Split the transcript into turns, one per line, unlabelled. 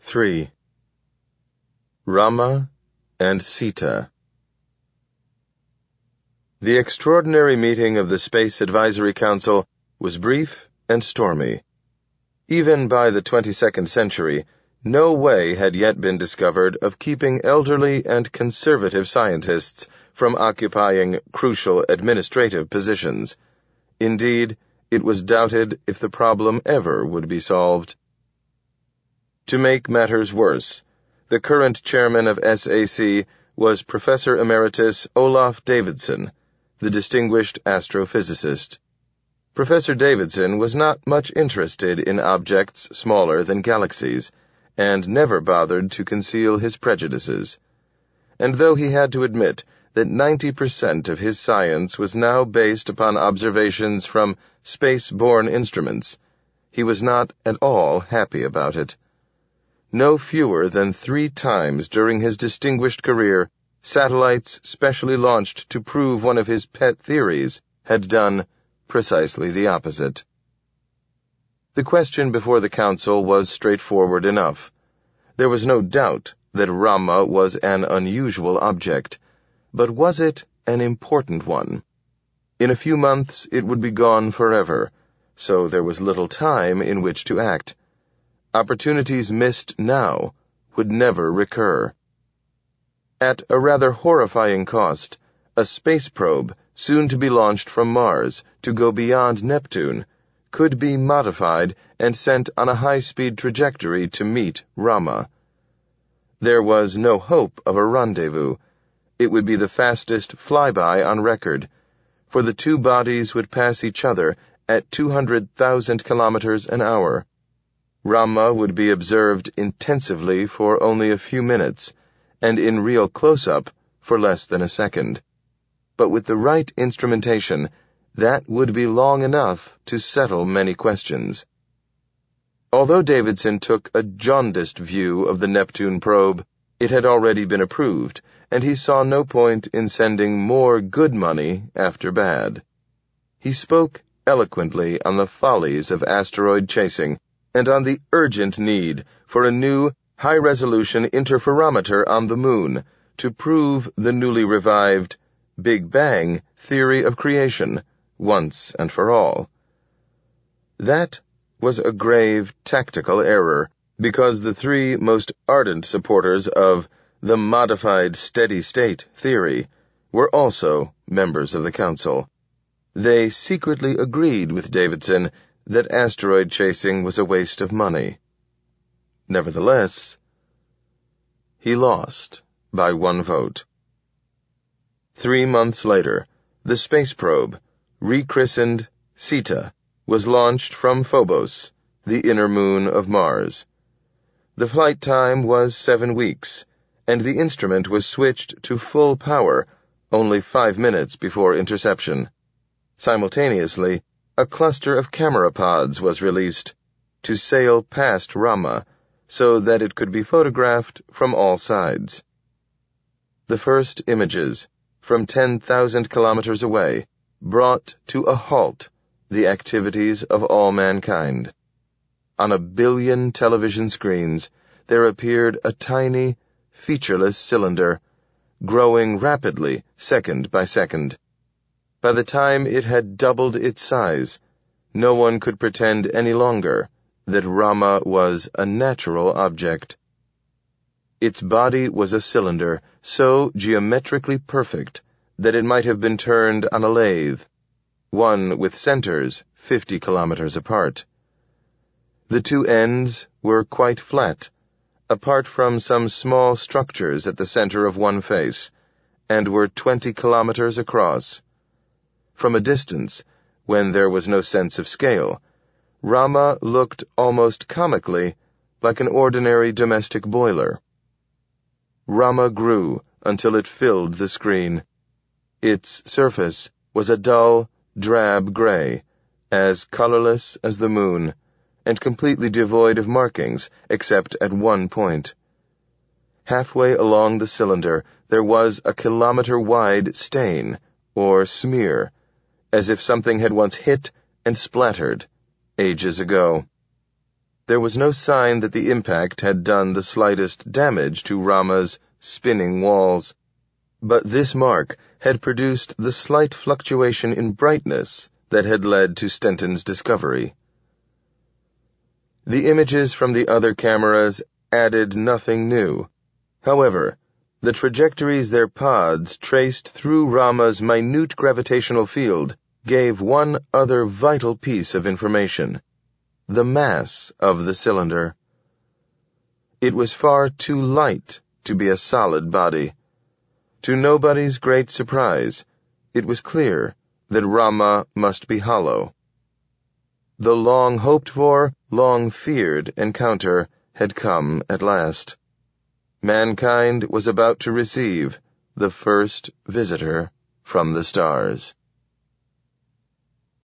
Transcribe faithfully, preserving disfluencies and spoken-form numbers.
three. Rama and Sita. The extraordinary meeting of the Space Advisory Council was brief and stormy. Even by the twenty-second century, no way had yet been discovered of keeping elderly and conservative scientists from occupying crucial administrative positions. Indeed, it was doubted if the problem ever would be solved. To make matters worse, the current chairman of S A C was Professor Emeritus Olaf Davidson, the distinguished astrophysicist. Professor Davidson was not much interested in objects smaller than galaxies, and never bothered to conceal his prejudices. And though he had to admit that ninety percent of his science was now based upon observations from space-borne instruments, he was not at all happy about it. No fewer than three times during his distinguished career, satellites specially launched to prove one of his pet theories had done precisely the opposite. The question before the council was straightforward enough. There was no doubt that Rama was an unusual object, but was it an important one? In a few months it would be gone forever, so there was little time in which to act. Opportunities missed now would never recur. At a rather horrifying cost, a space probe, soon to be launched from Mars to go beyond Neptune, could be modified and sent on a high-speed trajectory to meet Rama. There was no hope of a rendezvous. It would be the fastest flyby on record, for the two bodies would pass each other at two hundred thousand kilometers an hour. Rama would be observed intensively for only a few minutes, and in real close-up for less than a second. But with the right instrumentation, that would be long enough to settle many questions. Although Davidson took a jaundiced view of the Neptune probe, it had already been approved, and he saw no point in sending more good money after bad. He spoke eloquently on the follies of asteroid chasing, and on the urgent need for a new, high-resolution interferometer on the Moon to prove the newly revived Big Bang theory of creation once and for all. That was a grave tactical error, because the three most ardent supporters of the modified steady-state theory were also members of the council. They secretly agreed with Davidson that asteroid chasing was a waste of money. Nevertheless, he lost by one vote. Three months later, the space probe, rechristened Sita, was launched from Phobos, the inner moon of Mars. The flight time was seven weeks, and the instrument was switched to full power only five minutes before interception. Simultaneously, a cluster of camera pods was released to sail past Rama so that it could be photographed from all sides. The first images, from ten thousand kilometers away, brought to a halt the activities of all mankind. On a billion television screens, there appeared a tiny, featureless cylinder, growing rapidly second by second. By the time it had doubled its size, no one could pretend any longer that Rama was a natural object. Its body was a cylinder so geometrically perfect that it might have been turned on a lathe, one with centers fifty kilometers apart. The two ends were quite flat, apart from some small structures at the center of one face, and were twenty kilometers across. From a distance, when there was no sense of scale, Rama looked almost comically like an ordinary domestic boiler. Rama grew until it filled the screen. Its surface was a dull, drab gray, as colorless as the moon, and completely devoid of markings except at one point. Halfway along the cylinder there was a kilometer-wide stain, or smear, as if something had once hit and splattered ages ago. There was no sign that the impact had done the slightest damage to Rama's spinning walls, but this mark had produced the slight fluctuation in brightness that had led to Stenton's discovery. The images from the other cameras added nothing new. However, the trajectories their pods traced through Rama's minute gravitational field gave one other vital piece of information: the mass of the cylinder. It was far too light to be a solid body. To nobody's great surprise, it was clear that Rama must be hollow. The long-hoped-for, long-feared encounter had come at last. Mankind was about to receive the first visitor from the stars.